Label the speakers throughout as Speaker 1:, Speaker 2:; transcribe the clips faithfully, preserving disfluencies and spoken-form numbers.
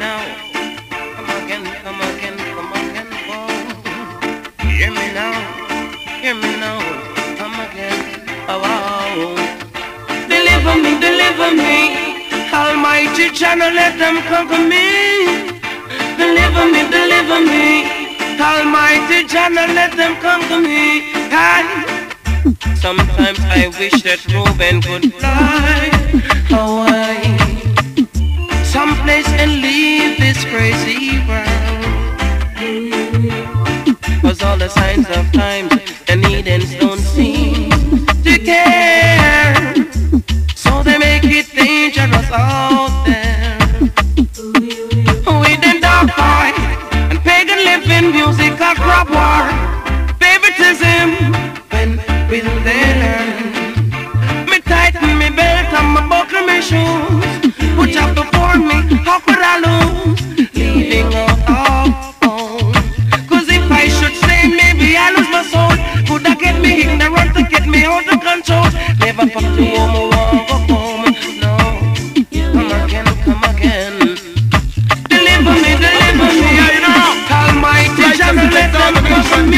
Speaker 1: now. Come again, come again, come again, oh. Hear me now, hear me now. Come again, oh, oh. Deliver me, deliver me. Almighty channel, let them conquer me. Deliver me, deliver me. Almighty channel, let them conquer me. I, sometimes I wish that Reuben could fly away someplace and leave this crazy world. Cause all the signs of times and Edens don't seem to care, so they make it dangerous out there. With them dark fight and pagan living, music a crop war, favoritism, when will they learn? Me tighten me belt and me buckle me shoes, put up before me, how could I lose? Leaving out of home. Cause if I should say maybe I lose my soul, could I get me ignorant to get me out of control? Never fuck to home or walk home. No, come again, come again. Deliver me, deliver me. Almighty just let them cover me.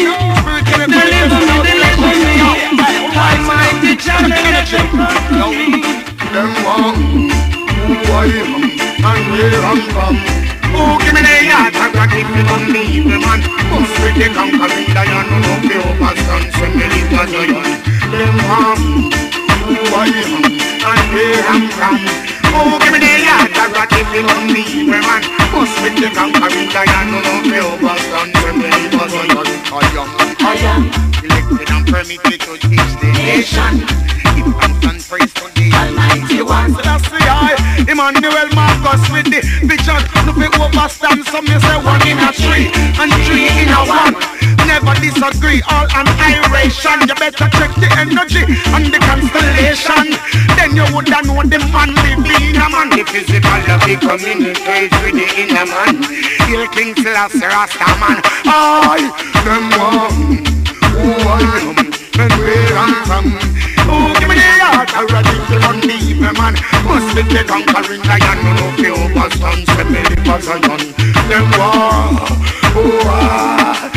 Speaker 1: Deliver me, deliver me. Almighty just let them cover me.
Speaker 2: Them one, who I am and where I'm from. Oh, give me the yard, I got it from the evil man. Must be the conquering lion, no the overstand, send me the lion. Them one, who I am and where I'm from. Oh, give me the yard, I got it from the evil man. Must be the conquering lion, no the overstand, send me the lion. I am, I am elected and permitted to teach the nation. Give thanks and praise to the Almighty One. So that's the eye, Emmanuel Marcus with the vision. No be overstand, some you say one in a three and three in a one. Never disagree, all annihilation. You better check the energy and the constellation. Then you would know the man living in a man. The physical of the communicates with the inner man. He'll King Selassie Rasta man. I, them one, who I am and where I'm from. Oh, give me the heart, already feel on the evil man. Must be the conquering lion, no no the overstand, send me the Zion. Them war, oh ah,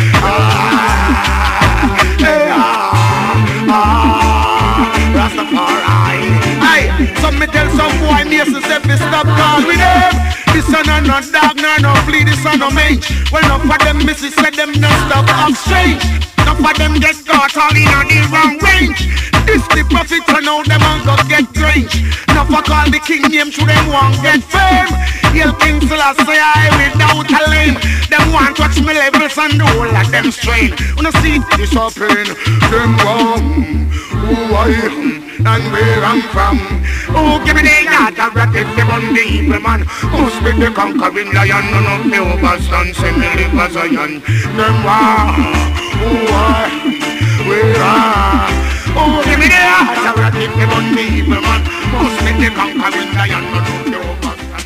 Speaker 2: ah, hey, ah, ah, Rastafari. Aye, some me tell some boy near to say fi stop call with them. This son a no dog, no no flea, this son no mage. Well, enough of them missus said them no stop up strange. Enough of them get caught all in a the wrong range. This the prophet and now them and go get range. Enough of call the king name to them won't get fame. Hail King Selassie I without a lame. Them want touch me levels and the whole of them strain. Wanna see this open, them wrong. Who I am and where I'm from. Oh, give me the yard, I rat it, them on the evil man. Must be the conquering lion, none of the overstand, send me the Zion. Them war, who I am, where I am. Oh, give me the yard, I rat it, them on the evil man. Must be the conquering lion, none of the overstand.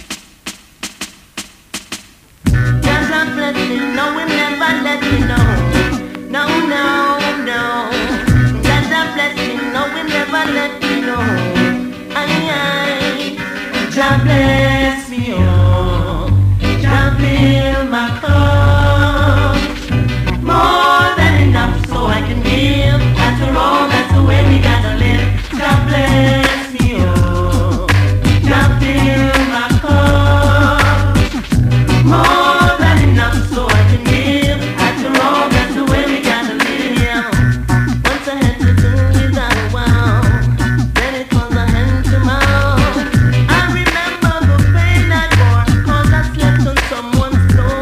Speaker 3: Just a blessing, no, we never let me know. No, no, no. Just a blessing, no, we never let me know. Aye, aye. Jah bless me, oh. Jah fill my cup. More than enough so I can give. After all, that's the way we gotta live. Jah bless me, oh. Jah fill my cup. More than enough so I can give. After all, that's the way we gotta live. Once I had to do without a wow. Then it was a hand to mouth. I remember the pain I bore, cause I slept on someone's floor.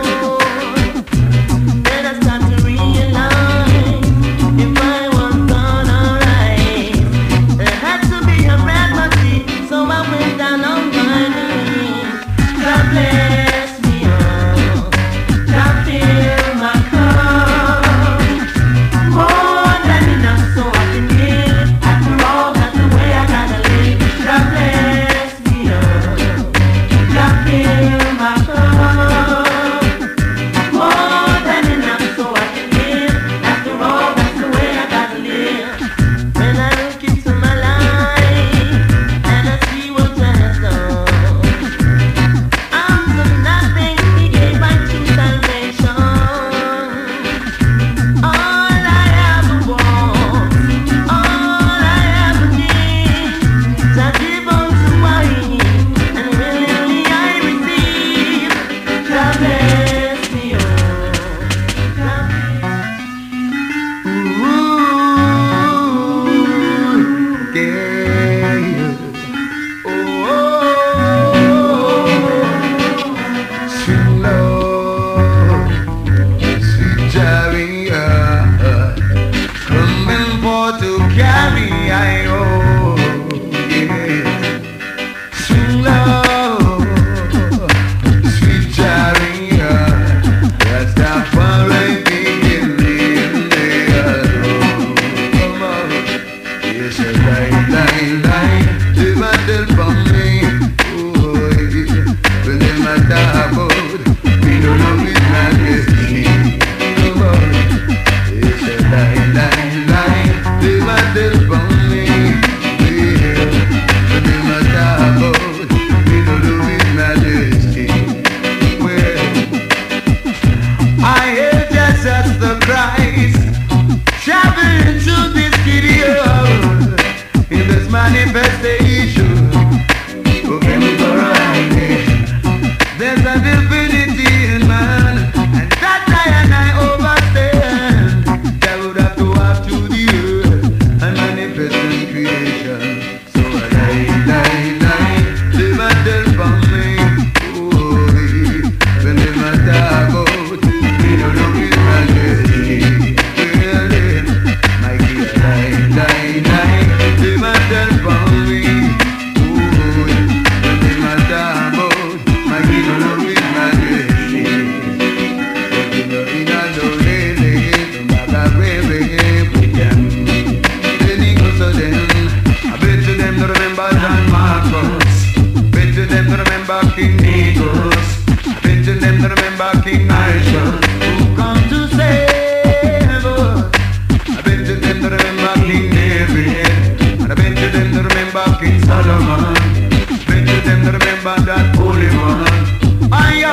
Speaker 4: remember King Negus. I bet you them to remember King Nigel, who come to save us. I bet you them to remember King David. And I bet you them to remember King Solomon. I bet you them to remember that holy man. I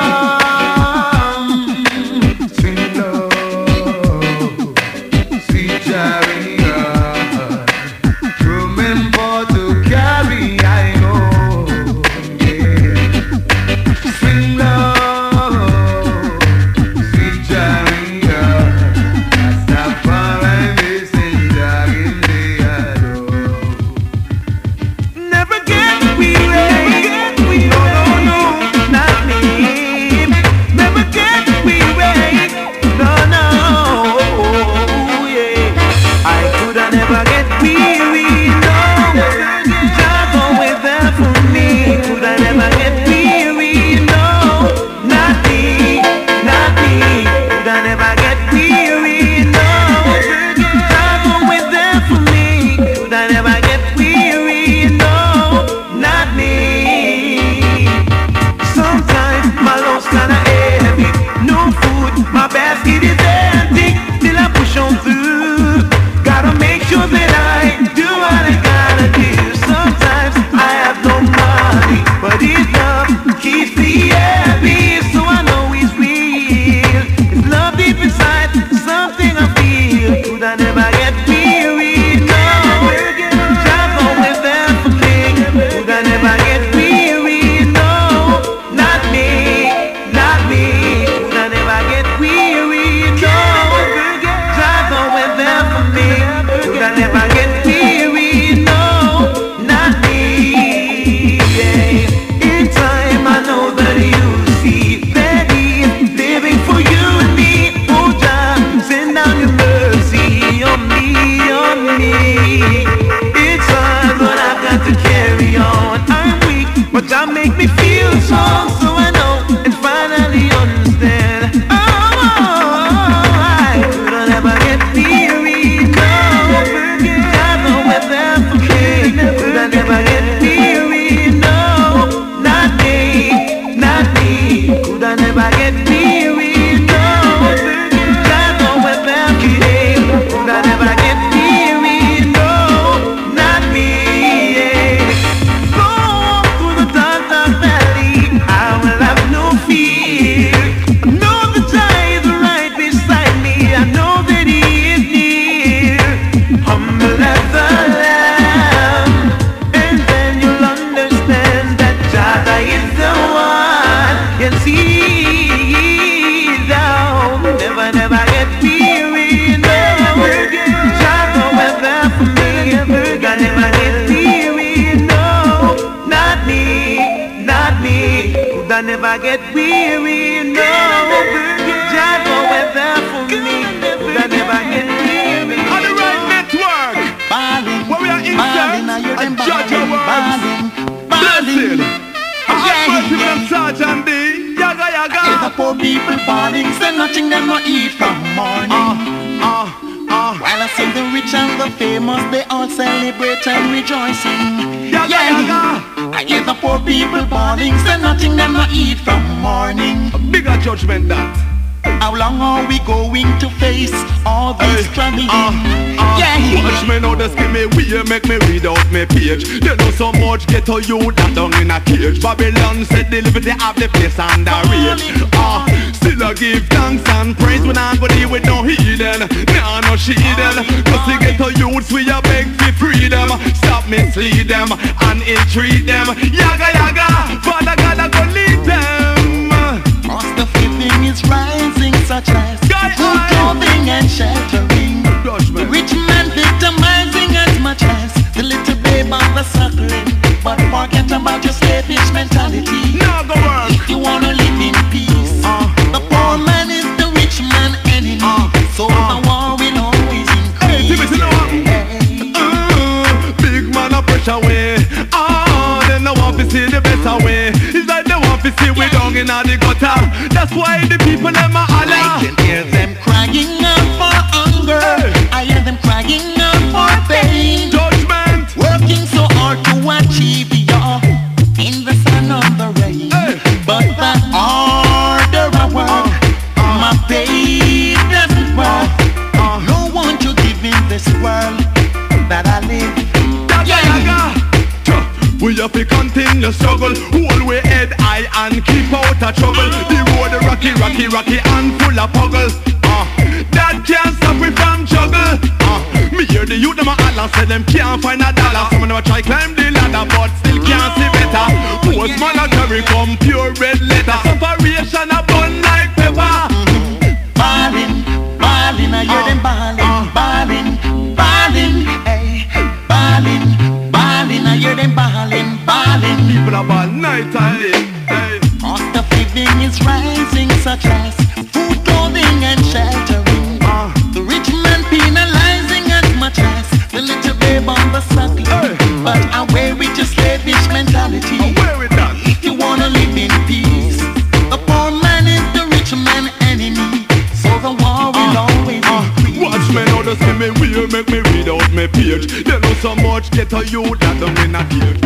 Speaker 4: am sweet love, sweet chariot. Remember to carry, I know, yeah. Sweet love, sweet chariot. Rastafari messenger in the adore.
Speaker 1: Never get weary, no, no, no, not me. Never get weary, no, no, yeah. I could have never get weary, no. Just always there for me. Could I never get weary, no, not me, not me. Could I never get weary, no. Just always there for me. Could I never get weary, no, not me. Sometimes my love's kinda heavy, no food, my basket is empty. Still I push on through. Gotta make sure that I do what I gotta do. Sometimes I have no money, but his love keeps me happy. So I know he's real. His love deep inside, something I feel. Could I never get weary? No. Just always there for me. Could I never get weary? No, not me, not me. Could I never get weary? No. Just always there for me. Could I never get weary? No, not me. Yeah. In time I know that you see that he's living for you and me. Oh God, send down your mercy on me, on me. It's hard, but I've got to carry on. I'm weak, but that make me feel strong. So I know and finally understand. Oh, I could I never get weary, no. I know we're there for me. Could I never get weary, no, not me, not me. Could I never get weary, no. I know we're there for me. Could I never get weary, no, not me, yeah. Go through the dark, dark valley, I will have no fear. I know that Jah is right beside me. I know that He is near. Humble as the lamb, and then you'll understand that Jah is the one. Yes, He is down. Never, never get weary, no. Jah always there for me. Could I never get weary, no, not me, not me. Could I never get weary, no. Jah always there for me. Could I never get weary?
Speaker 2: On the right network,
Speaker 5: Balling,
Speaker 2: where we are
Speaker 5: balling, I
Speaker 2: inside
Speaker 5: hear them
Speaker 2: and judge our
Speaker 5: balling,
Speaker 2: words.
Speaker 5: balling,
Speaker 2: Blessed. I
Speaker 5: Yeah,
Speaker 2: have mercy
Speaker 5: yeah.
Speaker 2: from Sergeant D. Yaga
Speaker 5: Hear the
Speaker 2: yaga.
Speaker 5: poor people balling, say nothing them not eat from morning.
Speaker 2: Ah, ah.
Speaker 5: While I see the rich and the famous, they all celebrate and rejoicing.
Speaker 2: Yaga yaga.
Speaker 5: I hear the poor people balling, say nothing them not eat from morning.
Speaker 2: A bigger judgment that.
Speaker 5: How long are we going to face all this struggling?
Speaker 2: Ah, ah.
Speaker 5: Yeah.
Speaker 2: Watch me now, just give me way, make me read out my page. You know so much ghetto youth that down in a cage. Babylon said the liberty have the place under rage. Ah, still I give thanks and praise when I go deal with no heathen. Nah, no sheathen. Cause the ghetto youths we a beg for freedom. Stop mislead them and entreat them. Yaga yaga, Father God I go lead them.
Speaker 5: Cost of living is rising, such as
Speaker 2: Guy
Speaker 5: food,
Speaker 2: eye.
Speaker 5: clothing and sheltering. The
Speaker 2: Judgment.
Speaker 5: rich man victimizing as much as the little babe on the suckling. But forget about your slavish mentality.
Speaker 2: Now go work.
Speaker 5: If you wanna live in peace,
Speaker 2: Uh,
Speaker 5: the poor man is the rich man enemy.
Speaker 2: Uh,
Speaker 5: So
Speaker 2: uh.
Speaker 5: the war will always
Speaker 2: Hey,
Speaker 5: increase.
Speaker 2: Timothy, know what?
Speaker 5: Hey.
Speaker 2: Uh, big man a pressure way. Ah, then they want to see the better way. It's like they want to see we down in the gutter. That's why the people them a
Speaker 5: I
Speaker 2: holler.
Speaker 5: can hear them crying out for hunger.
Speaker 2: Hey.
Speaker 5: I hear them crying out for pain.
Speaker 2: Judgment.
Speaker 5: Working so hard to achieve your in the sun on the rain.
Speaker 2: and keep out of trouble. The road rocky, rocky, rocky and full of puggle. uh, That can't stop me from juggle. uh, Me hear the youth them a holler, say them can't find a dollar. Some of them a try climb the ladder but still can't see better. Post monetary come pure red letter. Separation a bun like pepper.
Speaker 5: Ballin', ballin', I hear them ballin', ballin', ballin', hey, ballin', ballin', I hear them ballin', ballin'.
Speaker 2: People are ball night and day. Hey.
Speaker 5: Cost of living is rising, such as food, clothing, and sheltering.
Speaker 2: Uh.
Speaker 5: The rich man penalizing as much as the little babe on the suckling.
Speaker 2: Hey.
Speaker 5: But away with your slavish mentality.
Speaker 2: Away with that.
Speaker 5: If you wanna live in peace, the poor man is the rich man enemy. So the war will uh, always uh, increase.
Speaker 2: Watch me now, just see me will make me read out my page. They know so much get a you that them in a cage.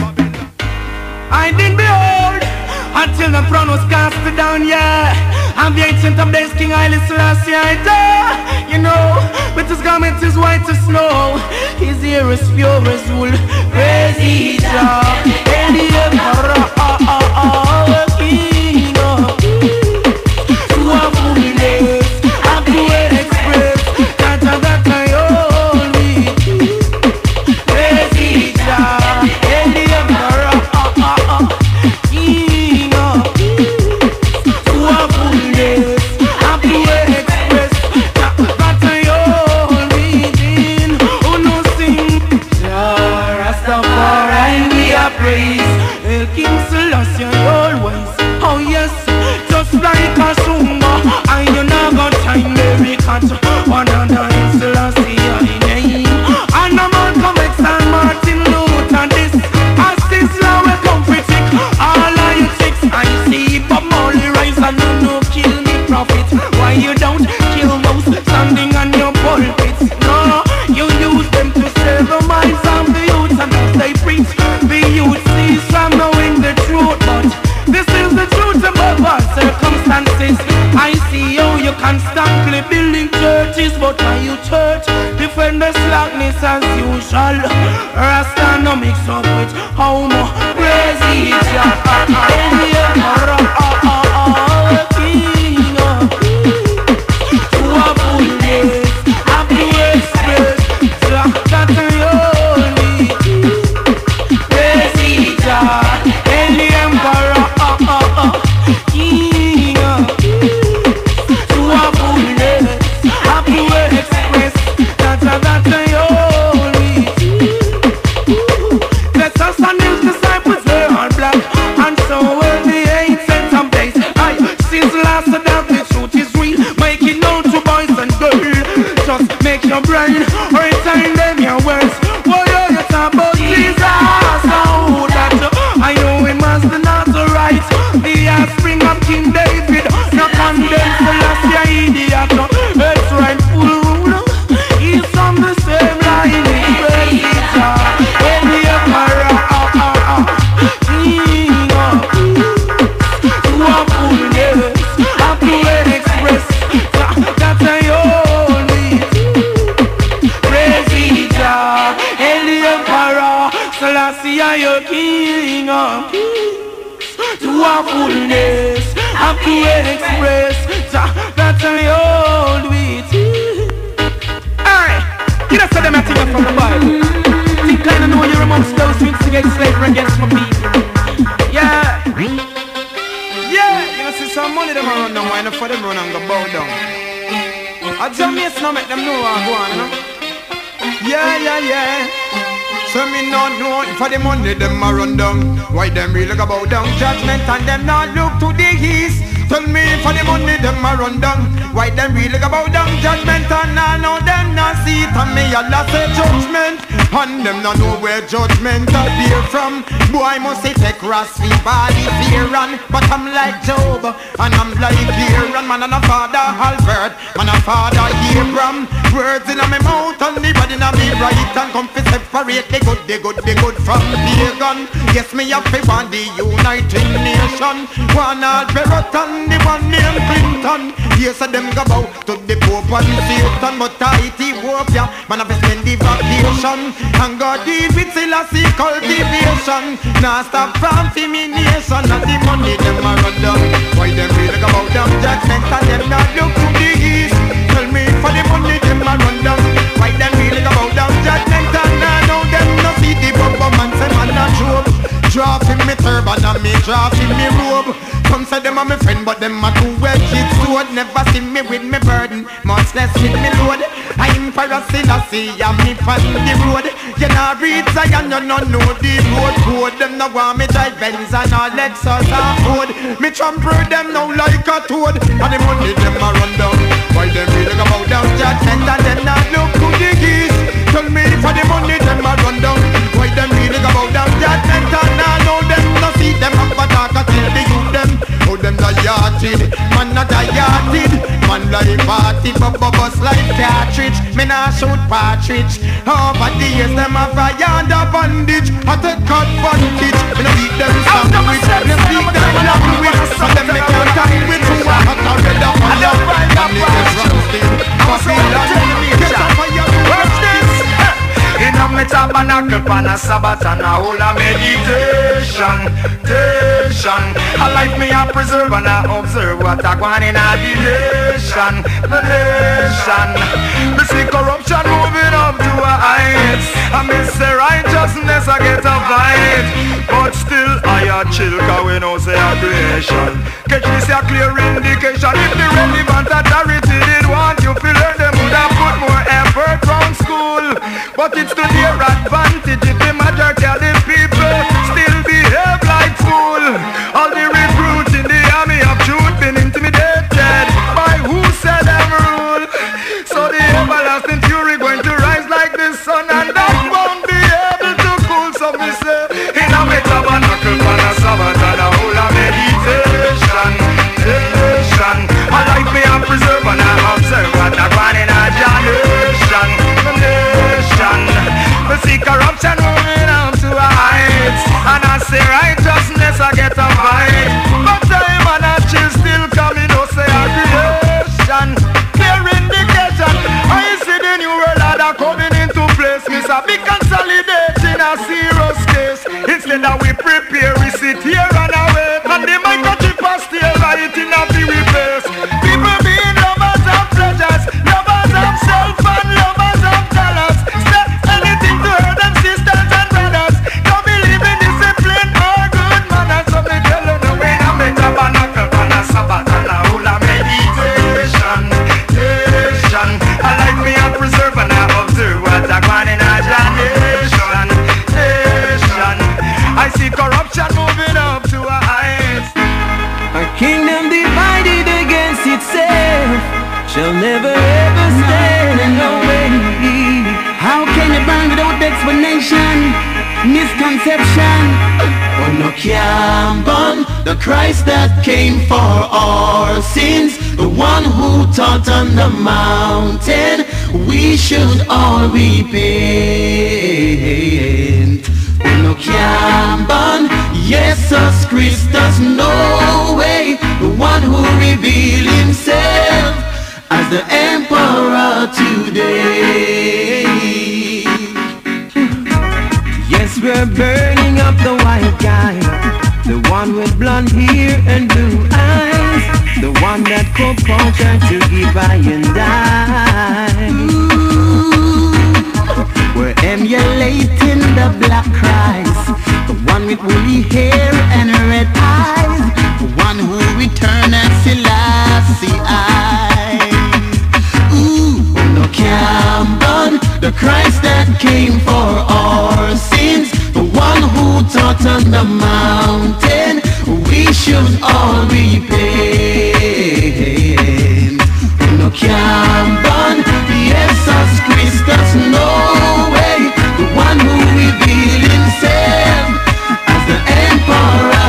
Speaker 1: I did behold until the throne was cast down, yeah. I'm the ancient of days, King Haile Selassie, I die. You know, but his garment is white as snow. His hair is pure as wool. Praise ye Jah, and the emperor, oh, oh, oh, King of Kings. To a fullness, I do express that that I hold me. Praise ye Jah, and the emperor, oh, oh, oh, King of Kings. To a fullness, I do express that that I hold me in. Oh no, sing Jah Rastafari, we are praise. El King Selassie always. Oh yes, just like a sunga, I you know got time Mary catch one under in Selassie I name. And a man come X and Martin Luther this. As this law will come critic, all of you chicks I see Bob Marley rise and you no kill me prophet. Why you don't kill those standing on your pulpits? No, you use them to save the minds of the youth and as they preach, the youth cease from knowing the truth. But this is the truth above all circumstances. I see how you constantly building churches, but why you church defend the slackness as usual. Rasta no mix up with how much praise each other. King of Kings, to a fullness, I do express that I only praise each other. And the emperor, oh, oh, oh, King of Kings, to a fullness, I do express that that I only. Let's us and his disciples were all black, and so were the ancient of days. I since last that the truth is real, make it known to boys and girls. Just make your brain return them your words. What are you talking about Jesus? Oh, that I know him as the Nazarite, the offspring of King David. No condemn Selassie, idiot. It's right, full ruler. He's on the same line. Praise Jah, and the emperor, oh, oh, oh, King of Kings, to a fullness, I do express that I only praise Jah, and the emperor, Selassie, your King of Kings, to a fullness, I do express that I hold with you. Alright, you know, so them a thing from the Bible. Think kind of know you're amongst those who instigate slavery against my people. Yeah. Yeah, you know, see some money them a run down, why not for them run and go bow down? I tell me it's not make them know what I go on, you know? Yeah, yeah, yeah.
Speaker 2: So me not know for the money them a run down. Why them really go bow down? Judgment and them not look to the east. Tell me for the money them a run down. Why them really go bow down? Judgment and I know them not see it. And me Allah say judgment, and them not know where judgment are there from. Boy must say take Rasti body fear and, but I'm like Job and I'm like Aaron. Man and a father Albert, man a father Abraham. Words in my mouth and the body in me right, and come to separate the good, the good, the good from the pagan. Yes, me have to want the United Nation. One Albert and the one named Clinton.
Speaker 4: Yes, of them go bow to the Pope and Satan, but I Ethiopia, man have to spend the vacation and go deal with Selassie cultivation. Now stop from femination, and the money them a run down. Why them really go about them judgment and them not look to the east? Tell me for the money them a run down. Why them really go about them judgment and I know them no see the bubble man say man a joke. Drop in me turban and me drop in me robe. Some say them a me friend but them a two-edged sword. Never see me with me burden, much less with me load. I'm Emperor Selassie and me on the road. You not read Zion, you not know the road code. Them no want me drive Benz and all Lexus and Ford. Me trample them now like a toad. And the money them a run down. Why them really go about down judgment and them not look to the east? Tell me for the money them a run down. Why them really go about down judgment and I know them no see them have a talk until they use them. Oh them the yachted, man not a yachted. Man like party but bubbles like cartridge. Me nah shoot partridge. Over the years them have a yard of bandage. I take advantage. Me no beat them sandwich. Me no speak them language. So them me can't time with who I hot or red up on love. And me get rusted. Babylon, get up on your watch this.
Speaker 2: In a me tabernacle pan a Sabbath and a whole a meditation, meditation. A life me a preserve and a observe what a go on in a the nation, the nation. Me see corruption moving up to a heights. I miss the righteousness I get a fight. But still I a chill cause we know say a creation. Catch this a clear indication. If the relevant authority did want you to learn, them would have put more effort from school. But it's to their advantage if the majority of the people still behave like fool. All the recruits in the army of truth been intimidated by who said them rule. So the everlasting fury going to rise like the sun, and that won't be able to cool. So me say in a me tabernacle and a Sabbath and a whole a meditation, meditation. I like me a preserve and I observe what I want in a generation, nation. Me see corruption moving up to a heights, and I say righteousness I get a fight. But time and a chill still coming, no say a creation. Clear indication, I see the new world order coming into place. Me say be consolidating a serious case. Instead that we prepare, we sit here and await, and the microchip are still right in a be replaced. People being lovers of pleasures, lovers of self and lovers of dollars. Say anything to hurt them sisters and brothers. Don't believe in discipline or good manners. So me tell you the way I make a tabernacle and a Sabbath and a whole a meditation, meditation. I like me a preserve and I observe what I want in a nation, nation. I see corruption moving up to a height.
Speaker 1: A kingdom divided against itself shall never ever stand in no way.
Speaker 5: How can you burn without explanation? Misconception. Oh no, can't burn the Christ that came for our sins, the one who taught on the mountain we should all repent. Oh no, can't burn Jesus Christus, no way, the one who revealed himself as the emperor today.
Speaker 1: Yes, we're burning up the white guy, the one with blonde hair and blue eyes, the one that could culture to give I and I.
Speaker 5: We're emulating the black Christ, the one with woolly hair and red eyes, the one who returned as Selassie eyes. Ooh, no can burn the Christ that came for our sins, the one who taught on the mountain we should all repent. No can burn Jesus Christus, no way, the one who revealed himself as the emperor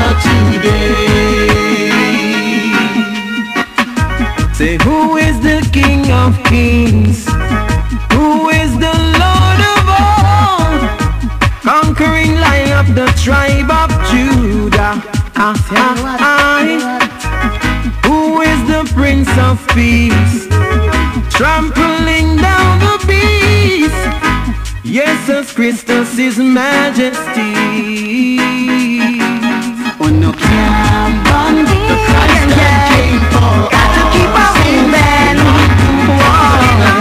Speaker 5: today.
Speaker 1: Say, who is the King of Kings? Who is the Lord of all? Conquering Lion of the tribe of Judah. Ah, ah, ah. Who is the Prince of Peace? Trampling down the beast. Jesus Christus is Majesty.
Speaker 5: Oh no, can't run. The Christ that came for
Speaker 3: Got to keep on moving. Whoa.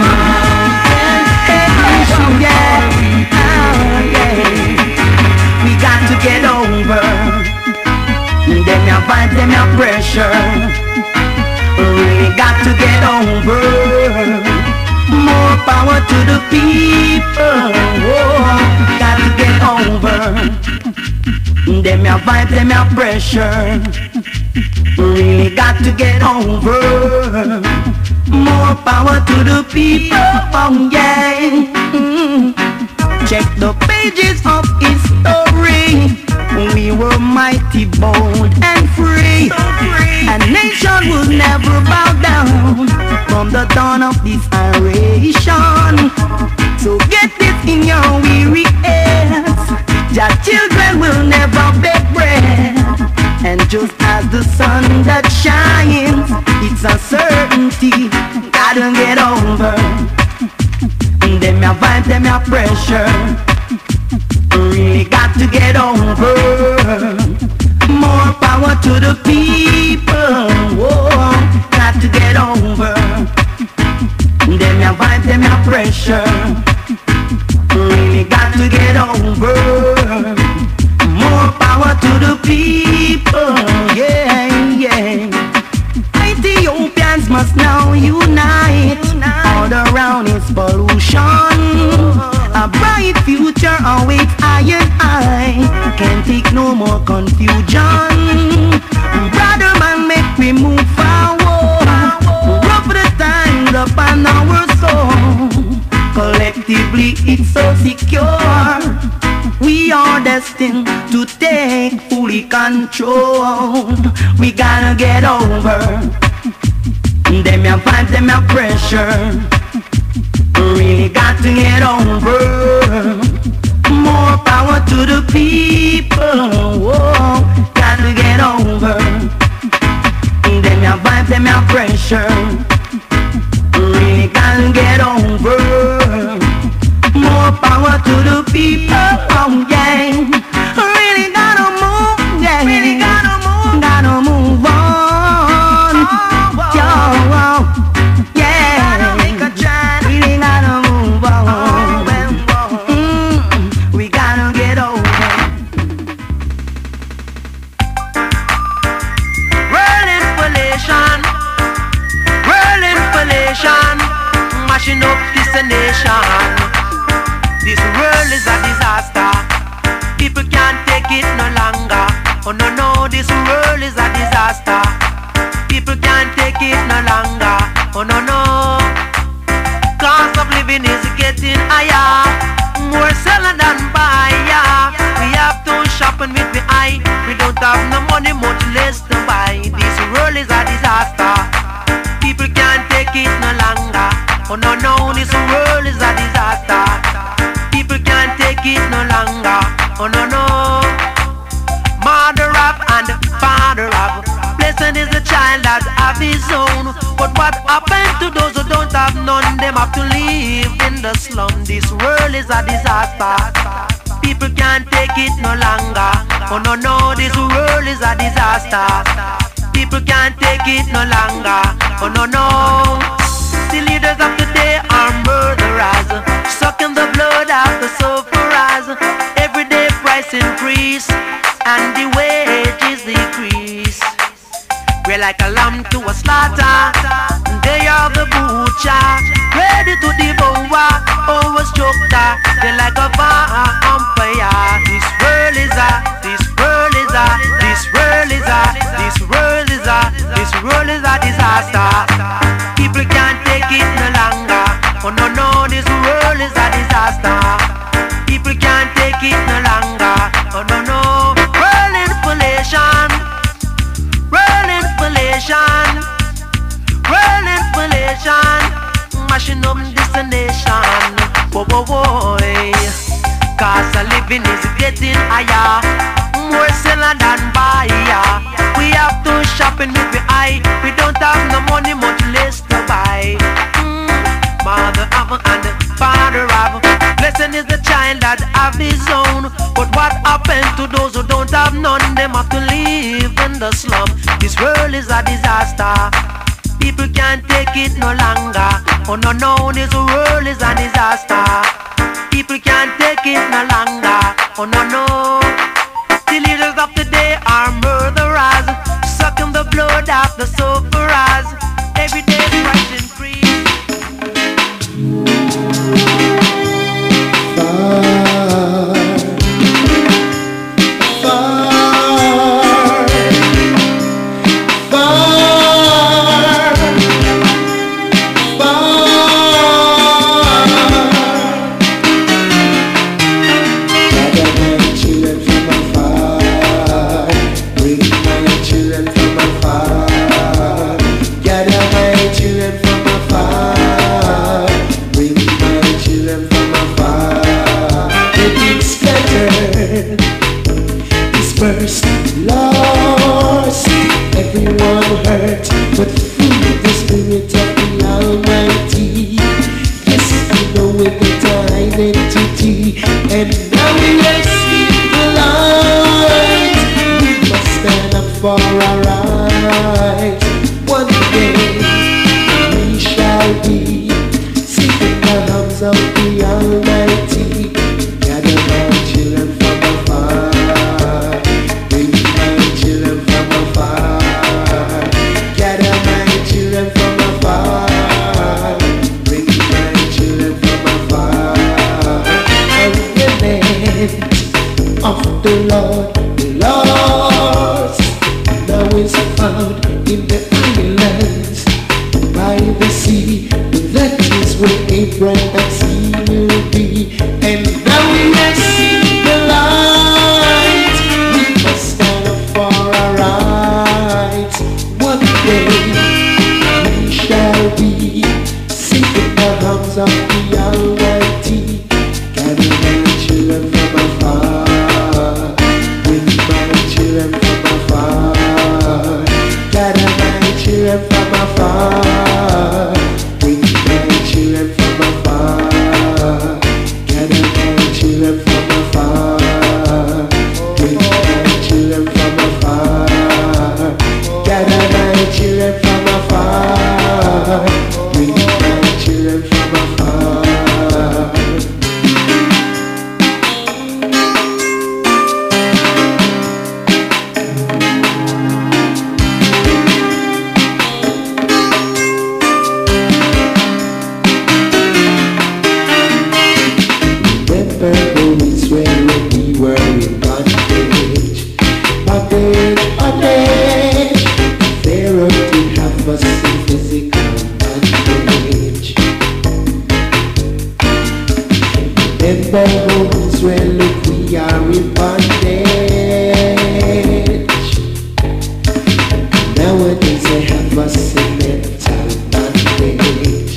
Speaker 3: Yeah. Oh, yeah. We got to get over them your vibe, them your pressure. We got to get over. More power to the people. Whoa. Got to get over them your vibe, them your pressure. Really got to get over. More power to the people. Oh yeah. Mm. Check the pages of history. We were mighty, bold and free. A nation would never bow down from the dawn of this generation. So get this in your weary heads. Your children will never beg bread. And just as the sun that shines, it's a certainty. Gotta get over them your vibe, them your pressure. Really got to get over. More power to the people. Whoa, got to get over them your vibe, them your pressure. Really got to get over. More power to the people. Yeah, yeah. Ethiopians must now unite. All around is pollution. A bright future awaits I and I. Can't take no more confusion. Brother man, make we move forward. Rough the times upon our soul. Collectively it's so secure. We are destined to take fully control. We gotta get over them your vibes, them your pressure. Really got to get over. More power to the people. Whoa, got to get over them your vibes, them your pressure. Really got to get over. More power to the people. Oh yeah. Really gotta move. Yeah. Really gotta move. Gotta move on. Yo, yeah. Gotta make a change. Really gotta move on. Mm, we gotta get over. World inflation. World inflation. Mashing up this nation. This world is a disaster. People can't take it no longer. Oh no no, this world is a disaster. People can't take it no longer. Oh no no. Cost of living is getting higher. More seller than buyer. We have to shop and with the eye. We don't have no money, much less to buy. This world is a disaster. People can't take it no longer. Oh no no, this world is a disaster. People can't take it no longer. Oh no no. Mother up and father up. Blessed is the child that have his own. But what happened to those who don't have none? Them have to live in the slum. This world is a disaster. People can't take it no longer. Oh no no, this world is a disaster. People can't take it no longer. Oh no no. The leaders of today are murderers, sucking the blood of the sufferers. Everyday price increase and the wages decrease. We're like a lamb to a slaughter. They are the butcher, ready to devour our structure. They're like a vampire. This world is a, this world is a, this world is a, this world is a, this world is a disaster. People can't take it no longer. Oh no no, this world is a disaster. People can't take it no longer. Oh no no. World inflation, world inflation, world inflation, mashing up this nation. Whoa whoa whoa. Cost of living is getting higher. More seller than buyer. We have to shop and with the eye. We don't
Speaker 1: blind that have his own. But what happened to those who don't have none? Them have to live in the slum. This world is a disaster. People can't take it no longer. Oh no, no, this world is a disaster. People can't take it no longer. Oh no, no. The leaders of today are murderers, sucking the blood of the sufferers. Every day price increase.
Speaker 6: Lost, everyone hurt, but feel the spirit of the Almighty. Yes, we know with the identity, and now we have seen the light. We must stand up for our rights. One day we shall be seeking the arms of the Almighty. Gather my children from afar. Of the Lord, the Lord now is found in the islands by the sea. That is where Abraham's he will be. And now we have seen the light. We must stand up for our rights. One day we shall be seeking the arms of the Almighty. Gather my children from afar. Bring my children from afar. Gather my children from afar. Bring my children from afar. Gather my children from afar. Bring my children from afar. Gather my children from afar. Bring my children from afar. Homes where look we are in bondage. Nowadays they have us in mental bondage.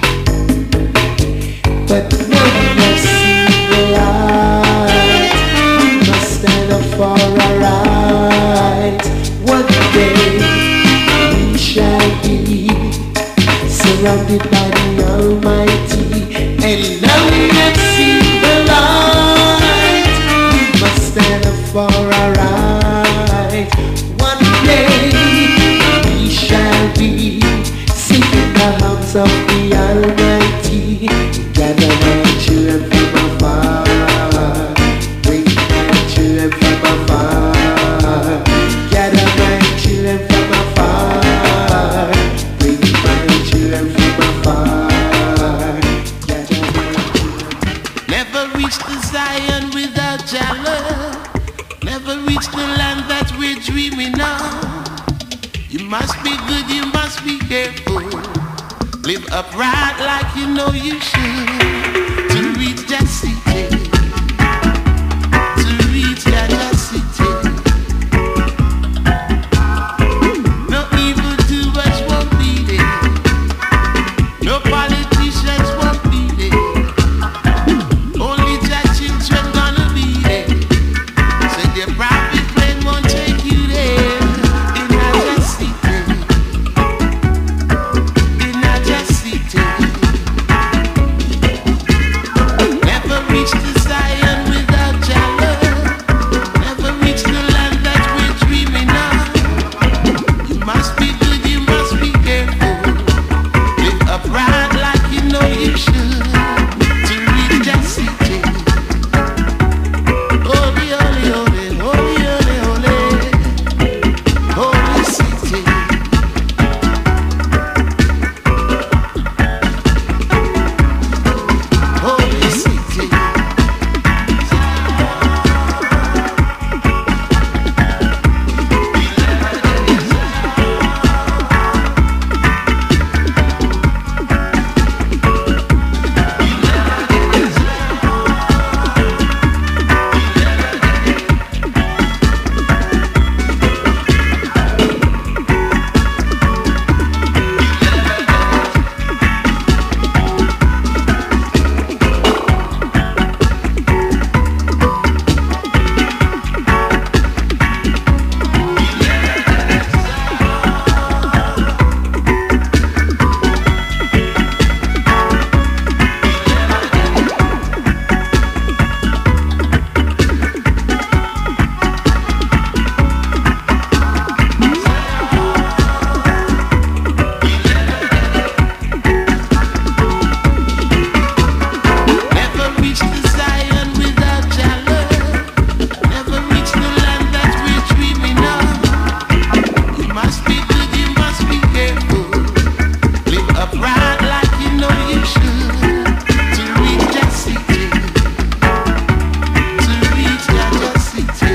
Speaker 6: But now we have seen the light. We must stand up for our rights. One day we shall be surrounded by the Almighty. And now we have seen the light. We must stand up for our rights. One day we shall be seeking the arms of the Almighty. Gather my children from afar. Bring my children from afar. Gather my children from afar. Bring my children from afar.
Speaker 1: Reach the Zion without Jah. Never reach the land that we're dreaming of. You must be good, you must be careful. Live upright like you know you should. To reach that city, to reach that city. No evil doers won't be there. No politicians won't be there.
Speaker 5: careful. Live upright like you know you should. To reach that city. To reach that city.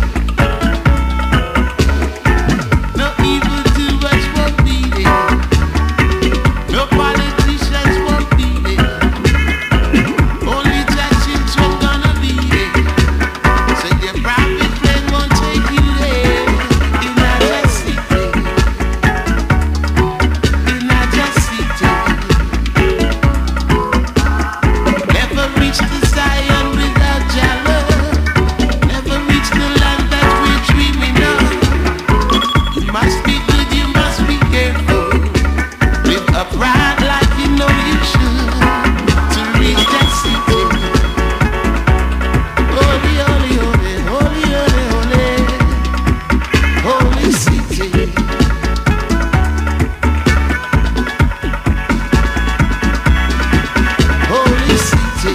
Speaker 5: No evil doers won't be there. No politicians won't be there. Only judges are gonna be there. So your private plane won't take you there. In that city. In that city. Never reach the Zion without your love. Never reach the land that we're dreaming of. You must be good, you must be careful. Live upright like you know you should. To reach that city. Holy, holy, holy, holy, holy, holy. Holy city. Holy city.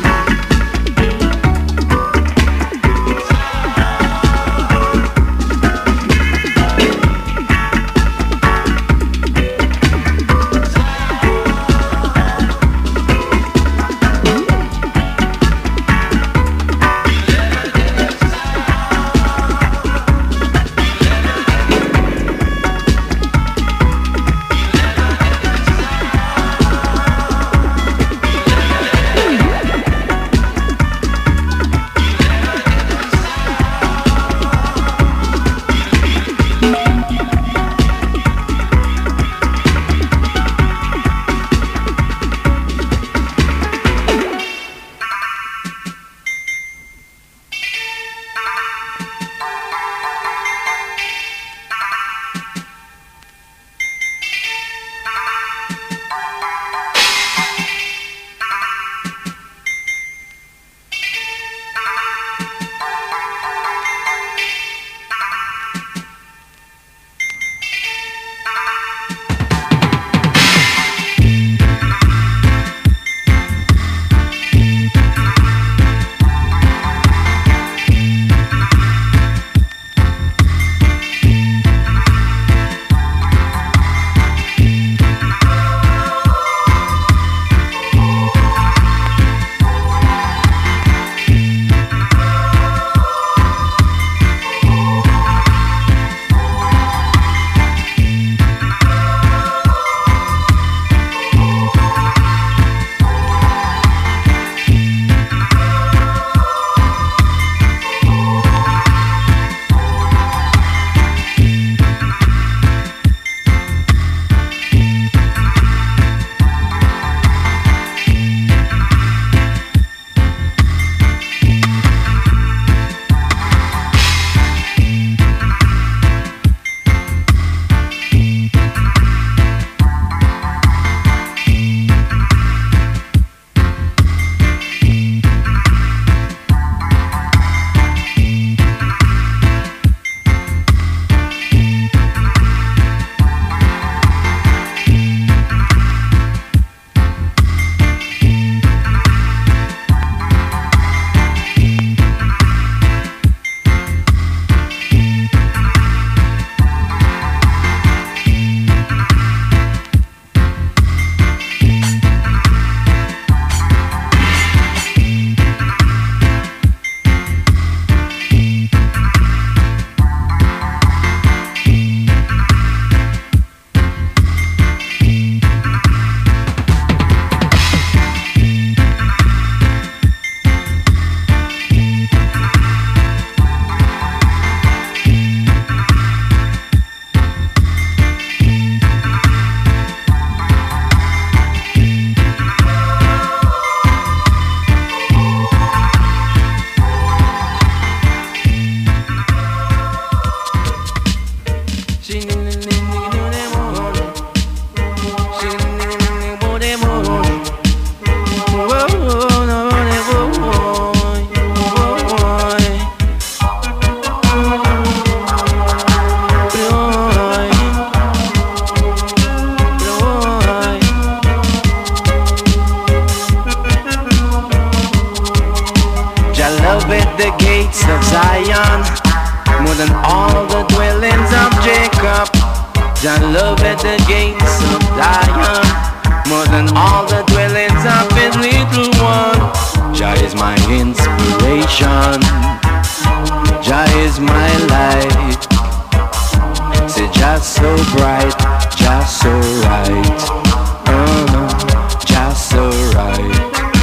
Speaker 1: Jah love at the gates of Zion, more than all the dwellings of his little one. Jah is my inspiration, Jah is my light. Say Jah so bright, Jah so right, uh, Jah so right.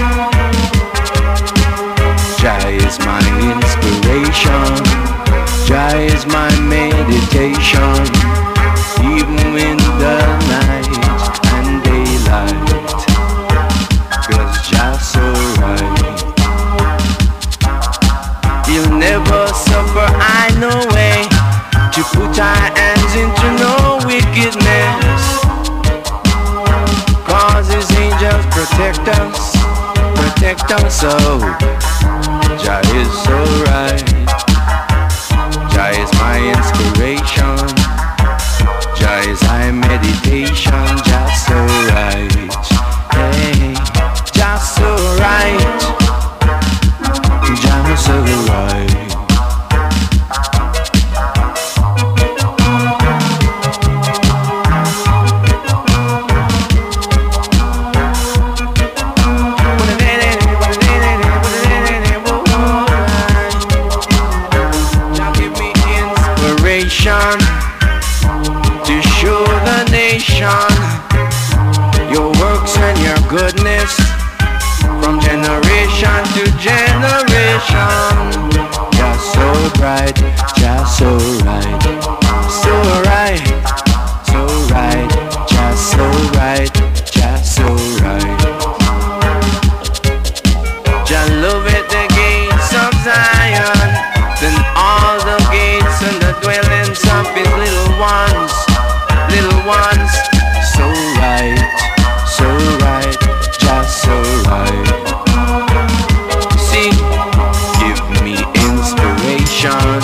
Speaker 1: Jah is my inspiration, Jah is my meditation, even in the night and daylight, 'cause Jah so right. You'll never suffer, I know way, to put our hands into no wickedness, 'cause his angels protect us, protect us so. Jah is so right, Jah is my inspiration, Jah is my meditation, Jah so right, hey, Jah so right, Jah so right. To show the nation your works and your goodness from generation to generation. Just so bright, just so right, so right, so right, just so right, just so right. Just love at the gates of Zion, then all the gates and the dwellings of his little ones, little ones. So right, so right, just so right. See, give me inspiration.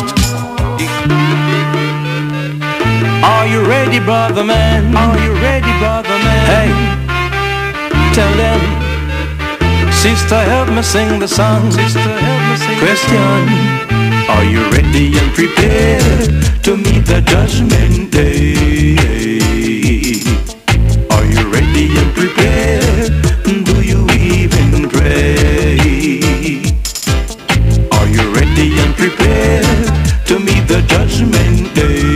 Speaker 1: Are you ready, brother man? Are you ready, brother man? Hey, tell them, sister, help me sing the song. Sister, help me sing. Question. Are you ready and prepared to meet the judgment day? Are you ready and prepared? Do you even pray? Are you ready and prepared to meet the judgment day?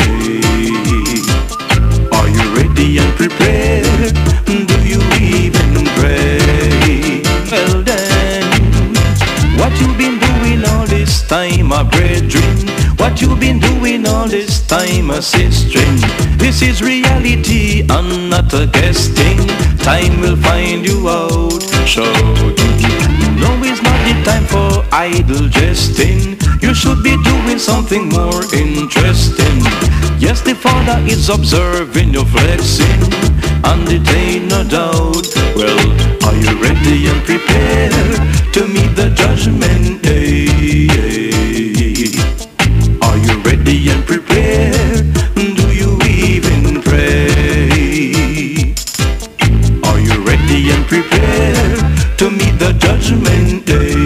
Speaker 1: Are you ready and prepared? Do you even pray? Well then, what you been doing all this time, my brethren? What you been doing all this time, my sister? This is reality and not a guessing. Time will find you out. So no, it's not the time for idle jesting. You should be doing something more interesting. Yes, the Father is observing your flexing, and it ain't no doubt. Well, are you ready and prepared to meet the judgment day? Are you ready and prepared? Do you even pray? Are you ready and prepared to meet the judgment day?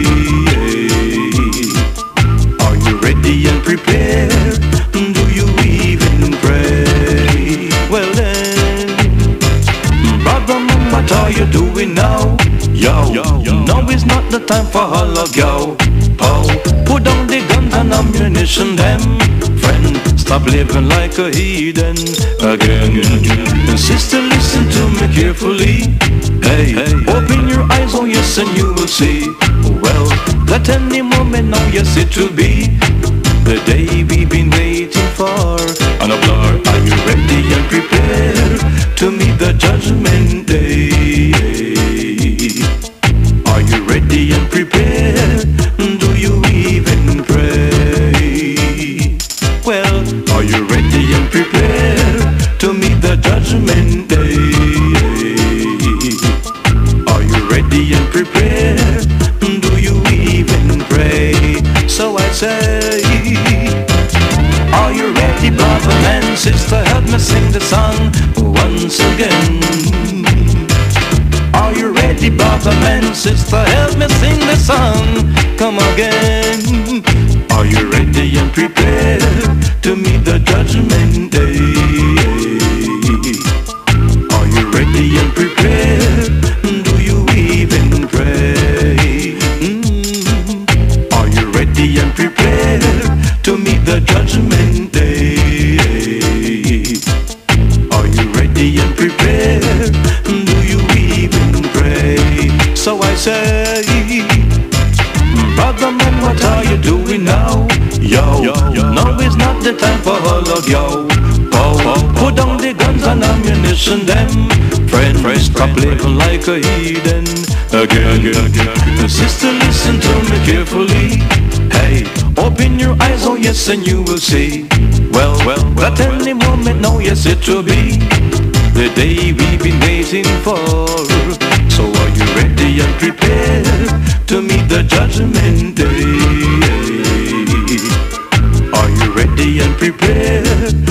Speaker 1: Are you ready and prepared? Do you even pray? Well then, brother man, what are you doing now? Yo, yo, yo, now is not the time for holla, yo. Oh, put down the guns and ammunition, them. Friend, stop living like a heathen again. And sister, listen to me carefully. Hey, hey, open your eyes, oh yes, and you will see. Well, that any moment now, yes, it will be the day we've been waiting for. And of Lord, are you ready and prepared to meet the judgment day? Are you ready and prepared? Do you even pray? Well, are you ready and prepared to meet the judgment day? Are you ready and prepared? Do you even pray? So I say, are you ready, brother man, sister? Help me sing the song once again. Are you ready, brother man, sister? Help me sing the song. Come again. Are you ready and prepared to meet the judgment day?
Speaker 7: listen them. Friend, friend, stop living like a heathen. Again, again, again. Sister, listen to me carefully. Hey, open your eyes, oh yes, and you will see. Well, well, at any moment now, yes, it will be the day we've been waiting for. So are you ready and prepared to meet the judgment day? Are you ready and prepared